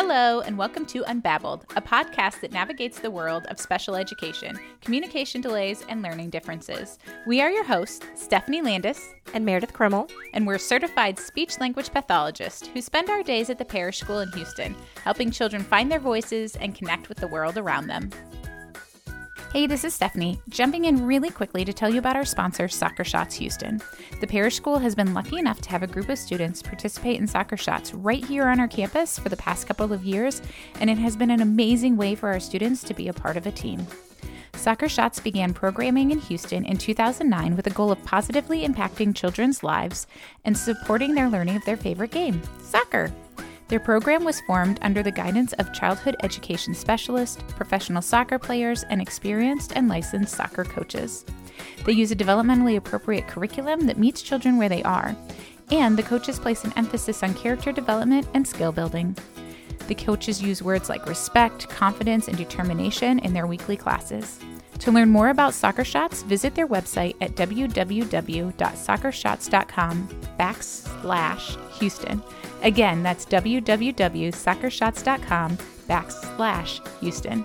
Hello, and welcome to Unbabbled, a podcast that navigates the world of special education, communication delays, and learning differences. We are your hosts, Stephanie Landis and Meredith Krimmel, and we're certified speech-language pathologists who spend our days at the Parish School in Houston, helping children find their voices and connect with the world around them. Hey, this is Stephanie, jumping in really quickly to tell you about our sponsor, Soccer Shots Houston. The Parish School has been lucky enough to have a group of students participate in Soccer Shots right here on our campus for the past couple of years, and it has been an amazing way for our students to be a part of a team. Soccer Shots began programming in Houston in 2009 with the goal of positively impacting children's lives and supporting their learning of their favorite game, soccer. Their program was formed under the guidance of childhood education specialists, professional soccer players, and experienced and licensed soccer coaches. They use a developmentally appropriate curriculum that meets children where they are, and the coaches place an emphasis on character development and skill building. The coaches use words like respect, confidence, and determination in their weekly classes. To learn more about Soccer Shots, visit their website at www.soccershots.com/Houston. Again, that's www.soccershots.com/Houston.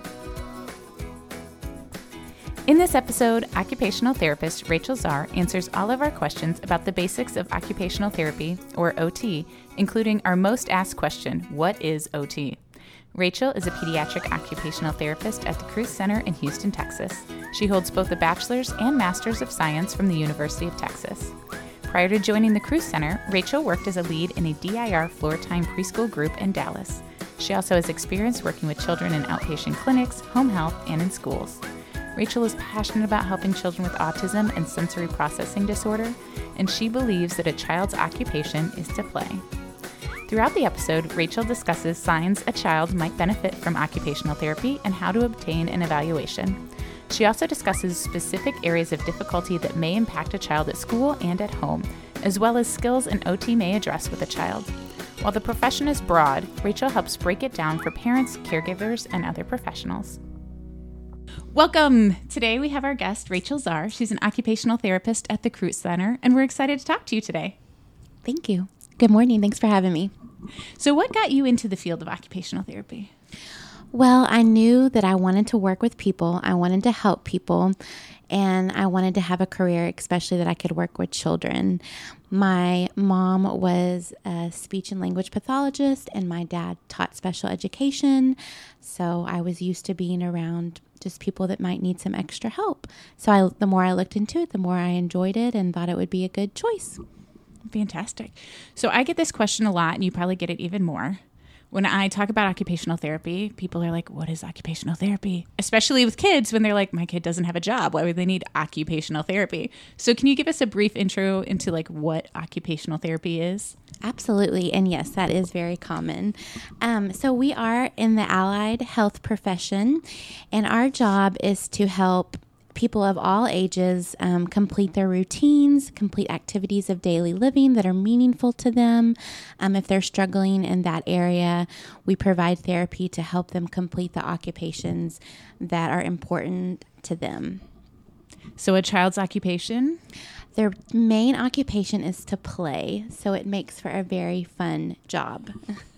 In this episode, occupational therapist Rachel Czar answers all of our questions about the basics of occupational therapy, or OT, including our most asked question, what is OT? Rachel is a pediatric occupational therapist at the Cruz Center in Houston, Texas. She holds both a bachelor's and master's of science from the University of Texas. Prior to joining the Cruz Center, Rachel worked as a lead in a DIR floor-time preschool group in Dallas. She also has experience working with children in outpatient clinics, home health, and in schools. Rachel is passionate about helping children with autism and sensory processing disorder, and she believes that a child's occupation is to play. Throughout the episode, Rachel discusses signs a child might benefit from occupational therapy and how to obtain an evaluation. She also discusses specific areas of difficulty that may impact a child at school and at home, as well as skills an OT may address with a child. While the profession is broad, Rachel helps break it down for parents, caregivers, and other professionals. Welcome! Today we have our guest, Rachel Czar. She's an occupational therapist at the Cruz Center, and we're excited to talk to you today. Thank you. Good morning. Thanks for having me. So what got you into the field of occupational therapy? Well, I knew that I wanted to work with people. I wanted to help people, and I wanted to have a career, especially that I could work with children. My mom was a speech and language pathologist, and my dad taught special education. So I was used to being around just people that might need some extra help. So the more I looked into it, the more I enjoyed it and thought it would be a good choice. Fantastic. So I get this question a lot, and you probably get it even more. When I talk about occupational therapy, people are like, what is occupational therapy? Especially with kids when they're like, my kid doesn't have a job. Why would they need occupational therapy? So can you give us a brief intro into like what occupational therapy is? Absolutely. And yes, that is very common. So we are in the allied health profession, and our job is to help people of all ages complete their routines, complete activities of daily living that are meaningful to them. If they're struggling in that area, we provide therapy to help them complete the occupations that are important to them. So a child's occupation? Their main occupation is to play, so it makes for a very fun job.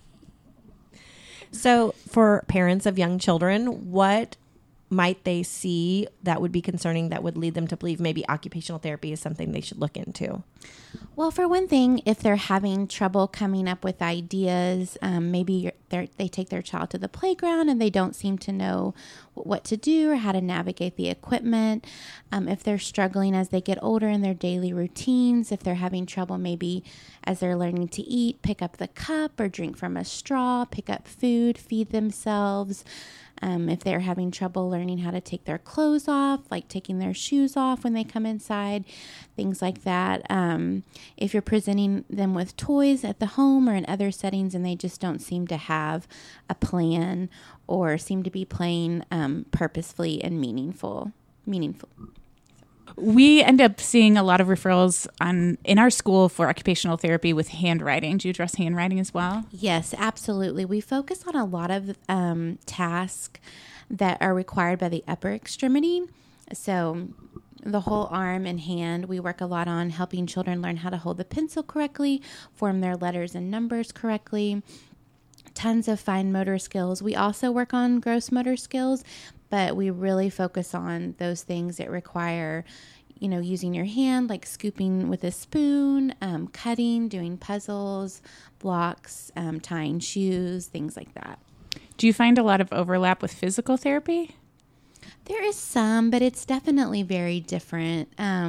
So for parents of young children, what might they see that would be concerning that would lead them to believe maybe occupational therapy is something they should look into? Well, for one thing, if they're having trouble coming up with ideas, maybe they take their child to the playground and they don't seem to know what to do or how to navigate the equipment. If they're struggling as they get older in their daily routines, if they're having trouble maybe as they're learning to eat, pick up the cup or drink from a straw, pick up food, feed themselves. If they're having trouble learning how to take their clothes off, like taking their shoes off when they come inside, things like that. If you're presenting them with toys at the home or in other settings and they just don't seem to have a plan or seem to be playing purposefully and meaningful. We end up seeing a lot of referrals in our school for occupational therapy with handwriting. Do you address handwriting as well? Yes, absolutely. We focus on a lot of tasks that are required by the upper extremity. So the whole arm and hand, we work a lot on helping children learn how to hold the pencil correctly, form their letters and numbers correctly, tons of fine motor skills. We also work on gross motor skills, but we really focus on those things that require, using your hand, like scooping with a spoon, cutting, doing puzzles, blocks, tying shoes, things like that. Do you find a lot of overlap with physical therapy? There is some, but it's definitely very different.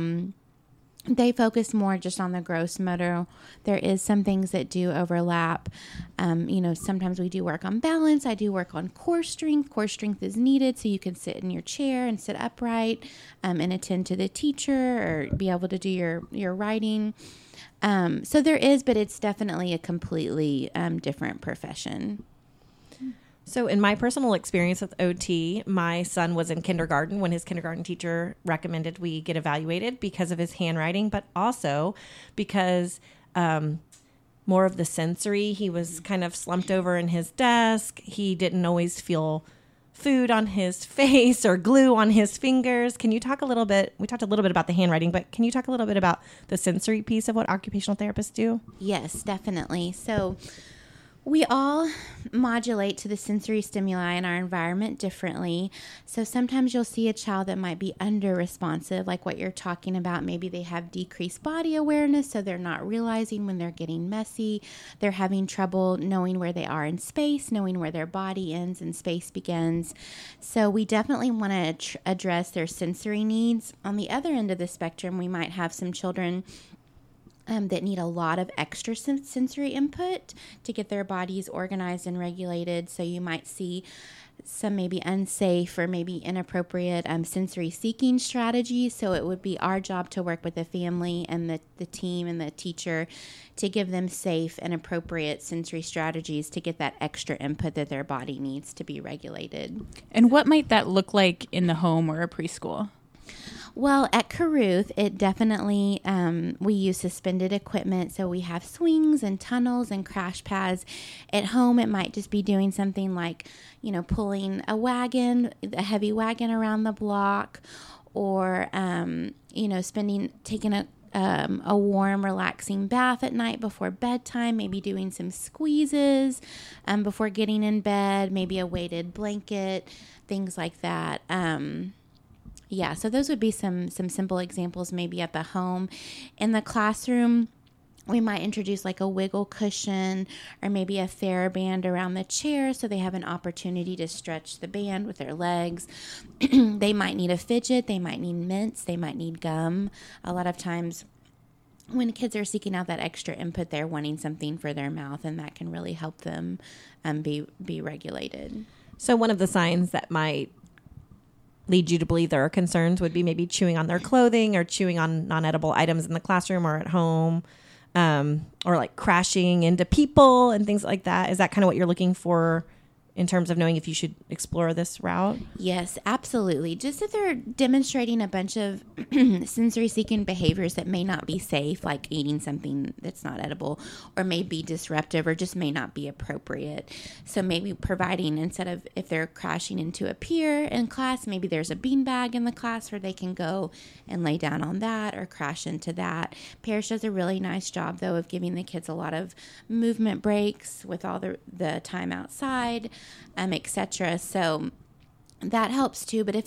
They focus more just on the gross motor. There is some things that do overlap. Sometimes we do work on balance. I do work on core strength. Core strength is needed so you can sit in your chair and sit upright and attend to the teacher or be able to do your writing. So there is, but it's definitely a completely different profession. So in my personal experience with OT, my son was in kindergarten when his kindergarten teacher recommended we get evaluated because of his handwriting, but also because more of the sensory. He was kind of slumped over in his desk. He didn't always feel food on his face or glue on his fingers. Can you talk a little bit? We talked a little bit about the handwriting, but can you talk a little bit about the sensory piece of what occupational therapists do? Yes, definitely. So we all modulate to the sensory stimuli in our environment differently. So sometimes you'll see a child that might be under responsive, like what you're talking about. Maybe they have decreased body awareness, so they're not realizing when they're getting messy. They're having trouble knowing where they are in space, knowing where their body ends and space begins. So we definitely want to address their sensory needs. On the other end of the spectrum, we might have some children that need a lot of extra sensory input to get their bodies organized and regulated. So you might see some maybe unsafe or maybe inappropriate sensory seeking strategies. So it would be our job to work with the family and the team and the teacher to give them safe and appropriate sensory strategies to get that extra input that their body needs to be regulated. And what might that look like in the home or a preschool? Well, at Caruth, it definitely, we use suspended equipment. So we have swings and tunnels and crash pads. At home, it might just be doing something like, pulling a heavy wagon around the block, or, taking a warm, relaxing bath at night before bedtime, maybe doing some squeezes before getting in bed, maybe a weighted blanket, things like that. Yeah, so those would be some simple examples maybe at the home. In the classroom, we might introduce like a wiggle cushion or maybe a TheraBand around the chair so they have an opportunity to stretch the band with their legs. They might need a fidget, they might need mints, they might need gum. A lot of times when kids are seeking out that extra input, they're wanting something for their mouth, and that can really help them be regulated. So one of the signs that might lead you to believe there are concerns would be maybe chewing on their clothing or chewing on non-edible items in the classroom or at home, or like crashing into people and things like that. Is that kind of what you're looking for in terms of knowing if you should explore this route? Yes, absolutely. Just if they're demonstrating a bunch of sensory seeking behaviors that may not be safe, like eating something that's not edible, or may be disruptive, or just may not be appropriate. So maybe providing, instead of if they're crashing into a peer in class, maybe there's a beanbag in the class where they can go and lay down on that or crash into that. Parrish does a really nice job, though, of giving the kids a lot of movement breaks with all the time outside, etc. So that helps too. But if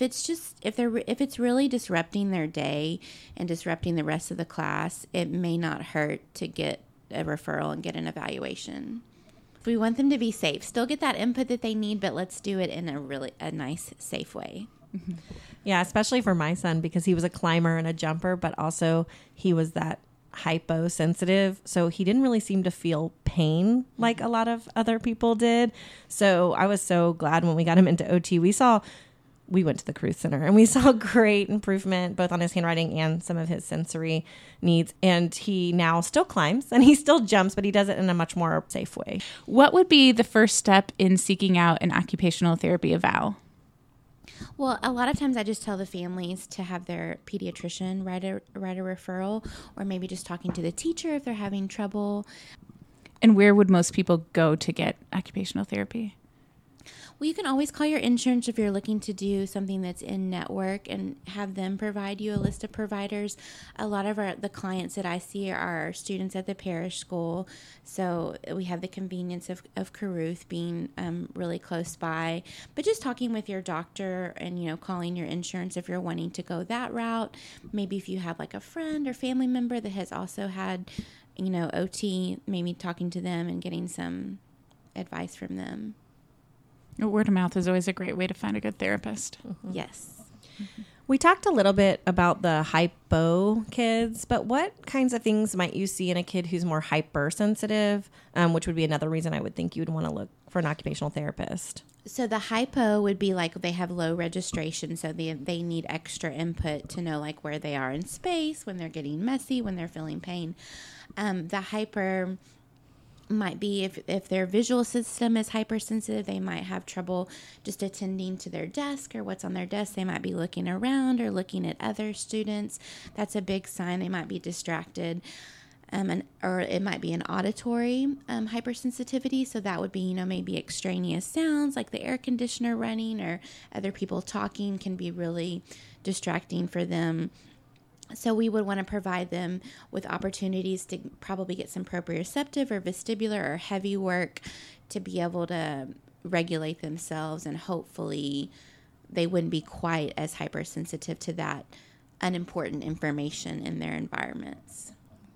it's really disrupting their day and disrupting the rest of the class, it may not hurt to get a referral and get an evaluation. We want them to be safe, still get that input that they need, but let's do it in a nice, safe way. Mm-hmm. Yeah, especially for my son, because he was a climber and a jumper, but also he was that hyposensitive, so he didn't really seem to feel pain like a lot of other people did. So I was so glad when we got him into OT. We went to the Caruth Center and we saw great improvement both on his handwriting and some of his sensory needs. And he now still climbs and he still jumps, but he does it in a much more safe way. What would be the first step in seeking out an occupational therapy eval? Well, a lot of times I just tell the families to have their pediatrician write a referral, or maybe just talking to the teacher if they're having trouble. And where would most people go to get occupational therapy? Well, you can always call your insurance if you're looking to do something that's in network and have them provide you a list of providers. A lot of the clients that I see are students at the parish school. So we have the convenience of Caruth being really close by. But just talking with your doctor and, calling your insurance if you're wanting to go that route. Maybe if you have like a friend or family member that has also had, OT, maybe talking to them and getting some advice from them. Word of mouth is always a great way to find a good therapist. Mm-hmm. Yes. Mm-hmm. We talked a little bit about the hypo kids, but what kinds of things might you see in a kid who's more hypersensitive, which would be another reason I would think you would want to look for an occupational therapist? So the hypo would be like they have low registration, so they need extra input to know like where they are in space, when they're getting messy, when they're feeling pain. The hyper might be if their visual system is hypersensitive, they might have trouble just attending to their desk or what's on their desk. They might be looking around or looking at other students. That's a big sign. They might be distracted. Or it might be an auditory hypersensitivity. So that would be, maybe extraneous sounds like the air conditioner running or other people talking can be really distracting for them. So we would want to provide them with opportunities to probably get some proprioceptive or vestibular or heavy work to be able to regulate themselves, and hopefully they wouldn't be quite as hypersensitive to that unimportant information in their environments.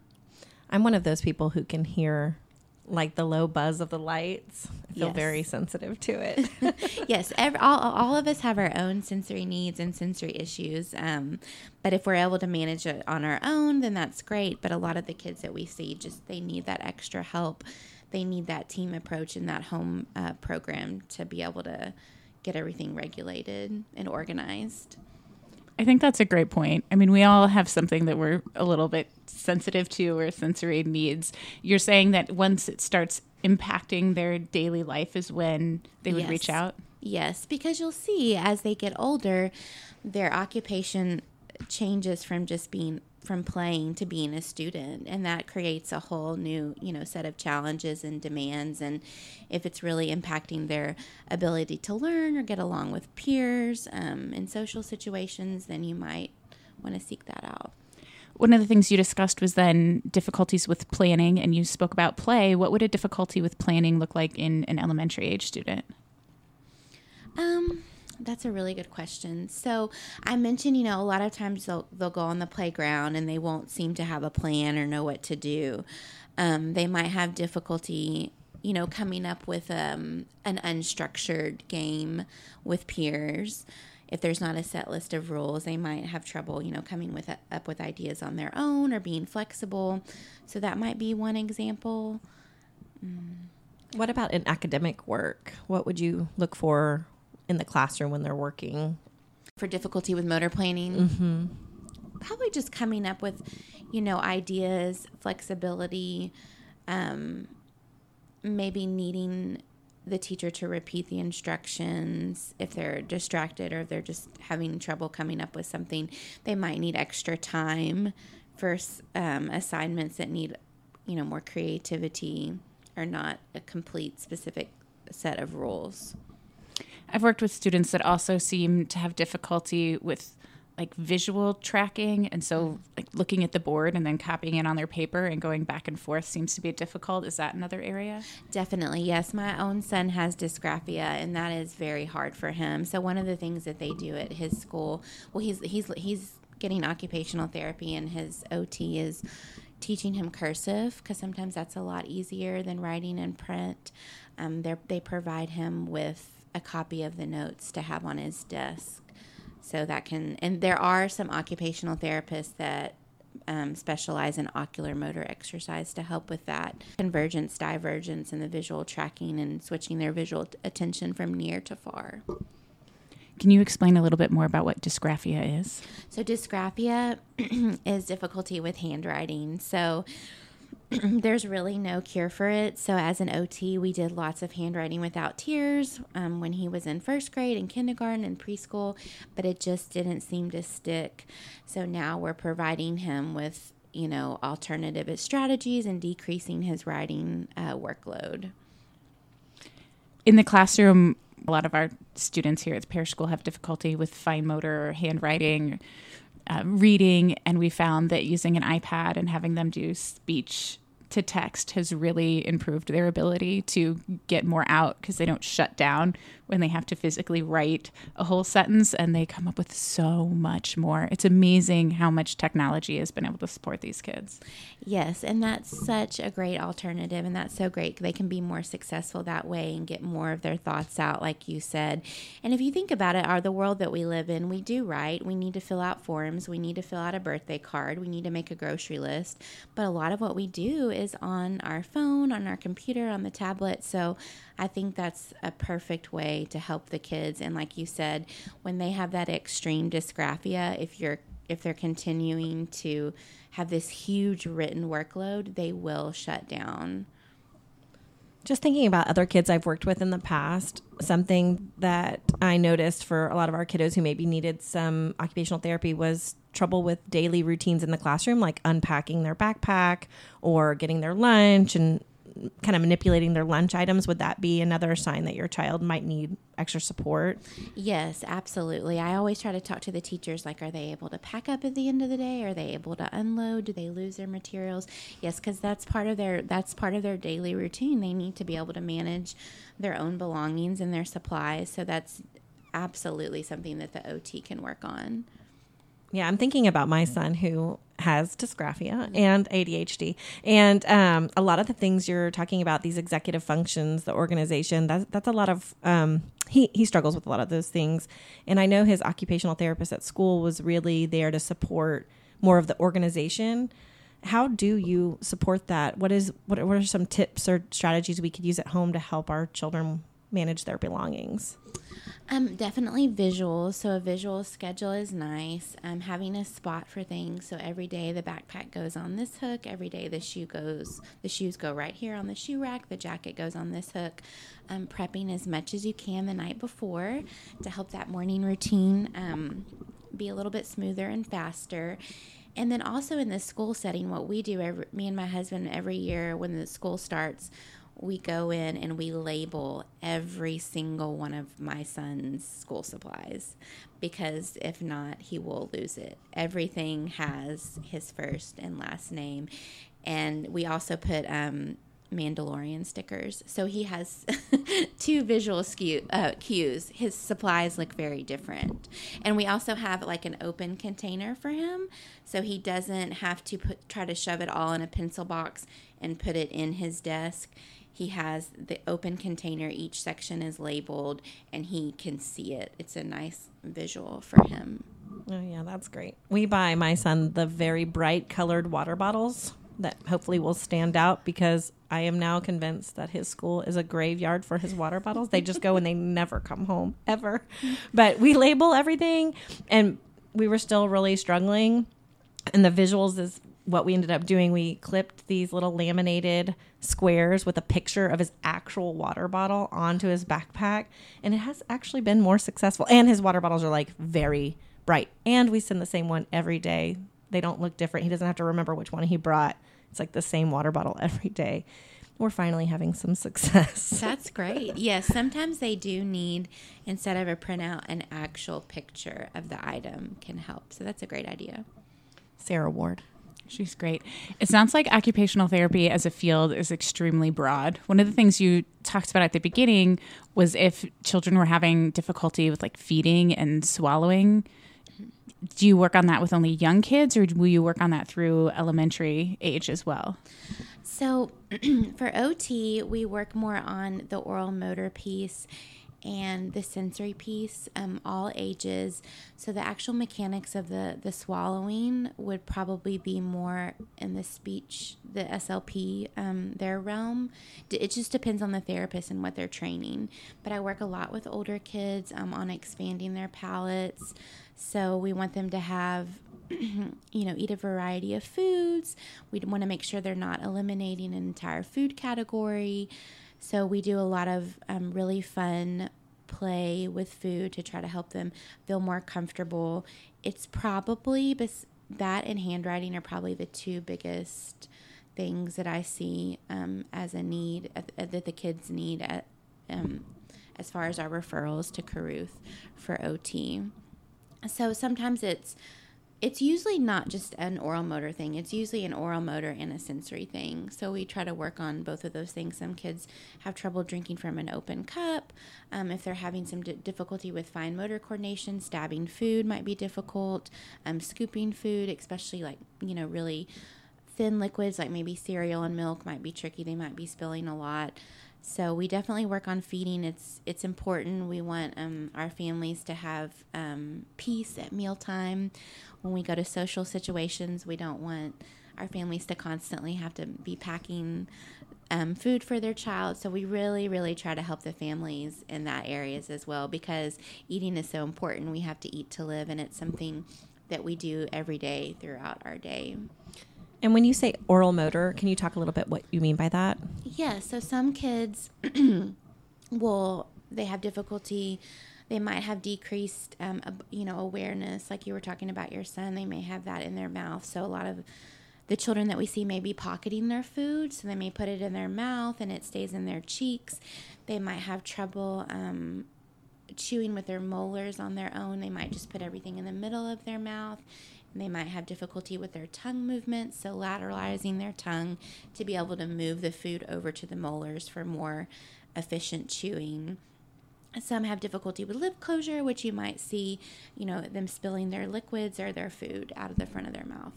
I'm one of those people who can hear like the low buzz of the lights. I feel very sensitive to it. Yes, all of us have our own sensory needs and sensory issues. But if we're able to manage it on our own, then that's great. But a lot of the kids that we see, they need that extra help. They need that team approach and that home program to be able to get everything regulated and organized. I think that's a great point. I mean, we all have something that we're a little bit sensitive to or sensory needs. You're saying that once it starts impacting their daily life is when they would reach out? Yes, because you'll see as they get older, their occupation changes from just being from playing to being a student, and that creates a whole new set of challenges and demands. And if it's really impacting their ability to learn or get along with peers in social situations, then you might want to seek that out. One of the things you discussed was then difficulties with planning, and you spoke about play. What would a difficulty with planning look like in an elementary age student? That's a really good question. So I mentioned, a lot of times they'll go on the playground and they won't seem to have a plan or know what to do. They might have difficulty, coming up with an unstructured game with peers. If there's not a set list of rules, they might have trouble, coming up with ideas on their own or being flexible. So that might be one example. What about in academic work? What would you look for in the classroom when they're working? For difficulty with motor planning? Mm-hmm. Probably just coming up with, ideas, flexibility, maybe needing the teacher to repeat the instructions. If they're distracted or if they're just having trouble coming up with something, they might need extra time for assignments that need, more creativity or not a complete specific set of rules. I've worked with students that also seem to have difficulty with like visual tracking. And so like looking at the board and then copying it on their paper and going back and forth seems to be difficult. Is that another area? Definitely. Yes. My own son has dysgraphia, and that is very hard for him. So one of the things that they do at his school, well, he's getting occupational therapy, and his OT is teaching him cursive, because sometimes that's a lot easier than writing in print. They provide him with a copy of the notes to have on his desk. So that and there are some occupational therapists that specialize in ocular motor exercise to help with that convergence, divergence, and the visual tracking and switching their visual attention from near to far. Can you explain a little bit more about what dysgraphia is? So dysgraphia is difficulty with handwriting. So there's really no cure for it. So as an OT, we did lots of handwriting without tears when he was in first grade and kindergarten and preschool, but it just didn't seem to stick. So now we're providing him with, alternative strategies and decreasing his writing workload. in the classroom, a lot of our students here at the parish school have difficulty with fine motor, handwriting, reading, and we found that using an iPad and having them do speech to text has really improved their ability to get more out because they don't shut down when they have to physically write a whole sentence, and they come up with so much more. It's amazing how much technology has been able to support these kids. Yes, and that's such a great alternative, and that's so great. They can be more successful that way and get more of their thoughts out, like you said. And if you think about it, the world that we live in, we do write. We need to fill out forms. We need to fill out a birthday card. We need to make a grocery list. But a lot of what we do is on our phone, on our computer, on the tablet. So I think that's a perfect way to help the kids. And like you said, when they have that extreme dysgraphia, if they're continuing to have this huge written workload, they will shut down. Just thinking about other kids I've worked with in the past, something that I noticed for a lot of our kiddos who maybe needed some occupational therapy was trouble with daily routines in the classroom, like unpacking their backpack or getting their lunch and kind of manipulating their lunch items. Would that be another sign that your child might need extra support? Yes, absolutely. I always try to talk to the teachers, like, are they able to pack up at the end of the day? Are they able to unload? Do they lose their materials? Yes, because that's part of their daily routine. They need to be able to manage their own belongings and their supplies. So that's absolutely something that the OT can work on. Yeah, I'm thinking about my son who has dysgraphia and ADHD. And a lot of the things you're talking about, these executive functions, the organization, that's a lot of, he struggles with a lot of those things. And I know his occupational therapist at school was really there to support more of the organization. How do you support that? What are some tips or strategies we could use at home to help our children manage their belongings? Definitely visuals. So a visual schedule is nice. Having a spot for things. So every day the backpack goes on this hook. Every day the shoes go right here on the shoe rack. The jacket goes on this hook. Prepping as much as you can the night before to help that morning routine be a little bit smoother and faster. And then also in the school setting, what we do, me and my husband, every year when the school starts, we go in and we label every single one of my son's school supplies, because if not, he will lose it. Everything has his first and last name. And we also put Mandalorian stickers. So he has two visual cues. His supplies look very different. And we also have like an open container for him, so he doesn't have to try to shove it all in a pencil box and put it in his desk. He has the open container. Each section is labeled, and he can see it. It's a nice visual for him. Oh, yeah, that's great. We buy my son the very bright colored water bottles that hopefully will stand out, because I am now convinced that his school is a graveyard for his water bottles. They just go and they never come home, ever. But we label everything, and we were still really struggling. And the visuals is what we ended up doing. We clipped these little laminated squares with a picture of his actual water bottle onto his backpack, and it has actually been more successful. And his water bottles are like very bright, and we send the same one every day. They don't look different. He doesn't have to remember which one he brought. It's like the same water bottle every day. We're finally having some success. That's great. Yes, sometimes they do need, instead of a printout, an actual picture of the item can help. So that's a great idea. Sarah Ward. She's great. It sounds like occupational therapy as a field is extremely broad. One of the things you talked about at the beginning was if children were having difficulty with like feeding and swallowing. Do you work on that with only young kids, or will you work on that through elementary age as well? So for OT, we work more on the oral motor piece and the sensory piece, all ages. So the actual mechanics of the swallowing would probably be more in the speech, the SLP, their realm. It just depends on the therapist and what they're training. But I work a lot with older kids on expanding their palates. So we want them to have, eat a variety of foods. We want to make sure they're not eliminating an entire food category. So we do a lot of really fun play with food to try to help them feel more comfortable. It's probably that and handwriting are probably the two biggest things that I see as a need that the kids need as far as our referrals to Caruth for OT. So sometimes it's usually not just an oral motor thing. It's usually an oral motor and a sensory thing. So we try to work on both of those things. Some kids have trouble drinking from an open cup. If they're having some difficulty with fine motor coordination, stabbing food might be difficult. Scooping food, especially like, really thin liquids like maybe cereal and milk might be tricky. They might be spilling a lot. So we definitely work on feeding. It's important. We want our families to have peace at mealtime. When we go to social situations, we don't want our families to constantly have to be packing food for their child. So we really, really try to help the families in that areas as well, because eating is so important. We have to eat to live, and it's something that we do every day throughout our day. And when you say oral motor, can you talk a little bit what you mean by that? Yeah, so some kids they have difficulty. They might have decreased, awareness, like you were talking about your son. They may have that in their mouth. So a lot of the children that we see may be pocketing their food, so they may put it in their mouth and it stays in their cheeks. They might have trouble chewing with their molars on their own. They might just put everything in the middle of their mouth. And they might have difficulty with their tongue movements, so lateralizing their tongue to be able to move the food over to the molars for more efficient chewing. Some have difficulty with lip closure, which you might see, them spilling their liquids or their food out of the front of their mouth.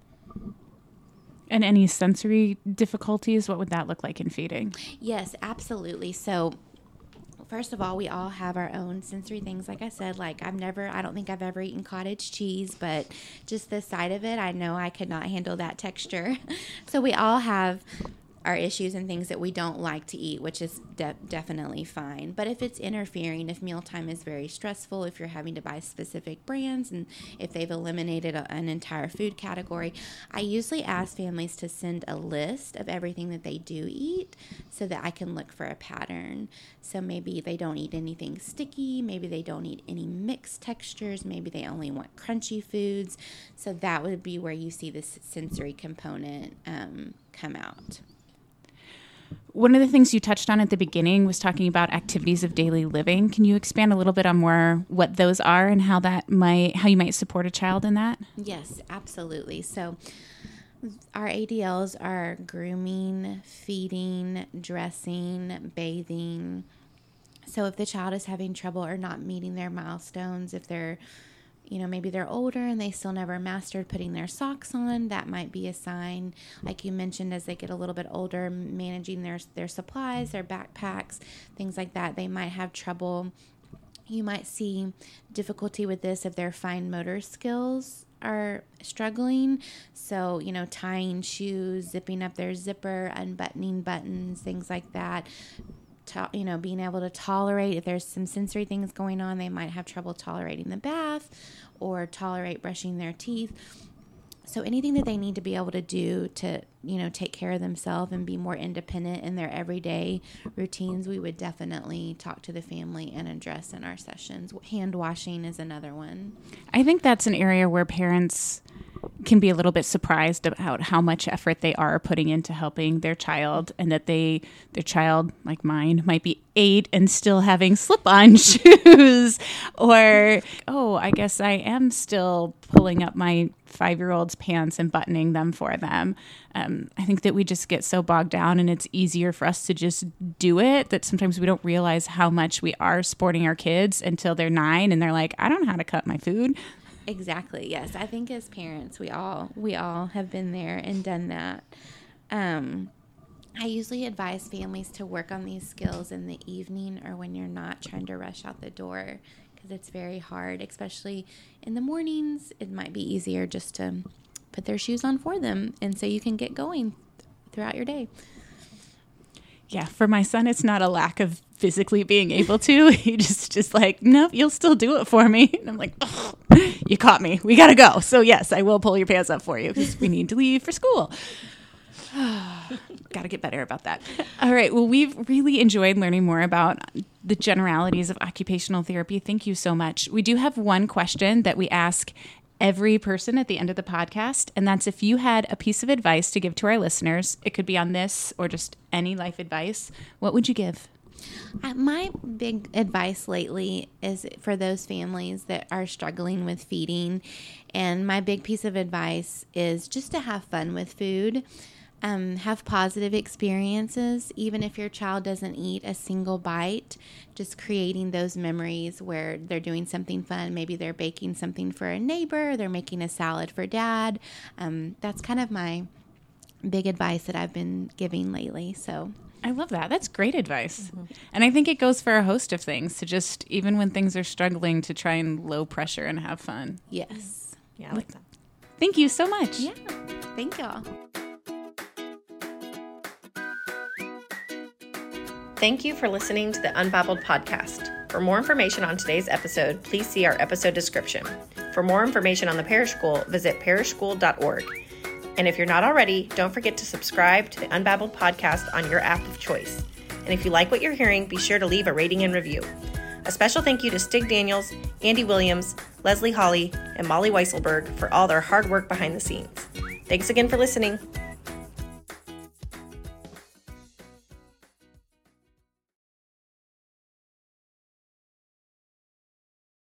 And any sensory difficulties, what would that look like in feeding? Yes, absolutely. So first of all, we all have our own sensory things. Like I said, I don't think I've ever eaten cottage cheese, but just the sight of it, I know I could not handle that texture. So we all have our issues and things that we don't like to eat, which is definitely fine. But if it's interfering, if mealtime is very stressful, if you're having to buy specific brands, and if they've eliminated an entire food category, I usually ask families to send a list of everything that they do eat so that I can look for a pattern. So maybe they don't eat anything sticky, maybe they don't eat any mixed textures, maybe they only want crunchy foods. So that would be where you see this sensory component come out. One of the things you touched on at the beginning was talking about activities of daily living. Can you expand a little bit on more what those are and how you might support a child in that? Yes, absolutely. So our ADLs are grooming, feeding, dressing, bathing. So if the child is having trouble or not meeting their milestones, if they're maybe they're older and they still never mastered putting their socks on, that might be a sign. Like you mentioned, as they get a little bit older, managing their supplies, their backpacks, things like that, they might have trouble. You might see difficulty with this if their fine motor skills are struggling. So, tying shoes, zipping up their zipper, unbuttoning buttons, things like that. Being able to tolerate, if there's some sensory things going on, they might have trouble tolerating the bath or tolerate brushing their teeth. So anything that they need to be able to do to, take care of themselves and be more independent in their everyday routines, we would definitely talk to the family and address in our sessions. Hand washing is another one. I think that's an area where parents can be a little bit surprised about how much effort they are putting into helping their child, and that their child, like mine, might be 8 and still having slip-on shoes, or, I guess I am still pulling up my 5-year-old's pants and buttoning them for them. I think that we just get so bogged down, and it's easier for us to just do it, that sometimes we don't realize how much we are supporting our kids until they're 9 and they're like, I don't know how to cut my food. Exactly. Yes. I think as parents, we all have been there and done that. I usually advise families to work on these skills in the evening or when you're not trying to rush out the door, because it's very hard, especially in the mornings. It might be easier just to put their shoes on for them, and so you can get going throughout your day. Yeah, for my son, it's not a lack of physically being able to. He just like, nope, you'll still do it for me. And I'm like, oh, you caught me. We got to go. So yes, I will pull your pants up for you because we need to leave for school. Got to get better about that. All right. Well, we've really enjoyed learning more about the generalities of occupational therapy. Thank you so much. We do have one question that we ask every person at the end of the podcast, and that's if you had a piece of advice to give to our listeners, it could be on this or just any life advice, what would you give? My big advice lately is for those families that are struggling with feeding. And my big piece of advice is just to have fun with food. Have positive experiences, even if your child doesn't eat a single bite, just creating those memories where they're doing something fun. Maybe they're baking something for a neighbor, they're making a salad for dad. That's kind of my big advice that I've been giving lately. So I love that. That's great advice. And I think it goes for a host of things to just, even when things are struggling, to try and low pressure and have fun. yes. Yeah, I like that. Thank you so much. Yeah. Thank y'all. Thank you for listening to the Unbabbled podcast. For more information on today's episode, please see our episode description. For more information on the Parish School, visit parishschool.org. And if you're not already, don't forget to subscribe to the Unbabbled podcast on your app of choice. And if you like what you're hearing, be sure to leave a rating and review. A special thank you to Stig Daniels, Andy Williams, Leslie Hawley, and Molly Weisselberg for all their hard work behind the scenes. Thanks again for listening.